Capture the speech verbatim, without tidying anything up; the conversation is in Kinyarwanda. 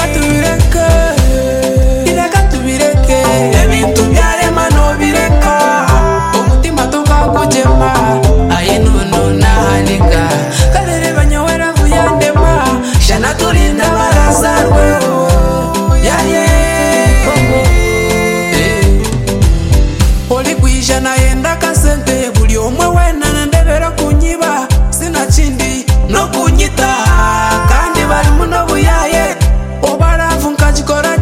tubireke ireka tubireke ebintu byarema no bireka umutima tukakujema aye nono nahanika karere banyowera vuyandema shana turinda barazarwe yaye oli kwijana yenda kasente buli omwe wena nandebera kunyiba sina chindi no kunyita kandi bali muno buyaye obaravu nkajikora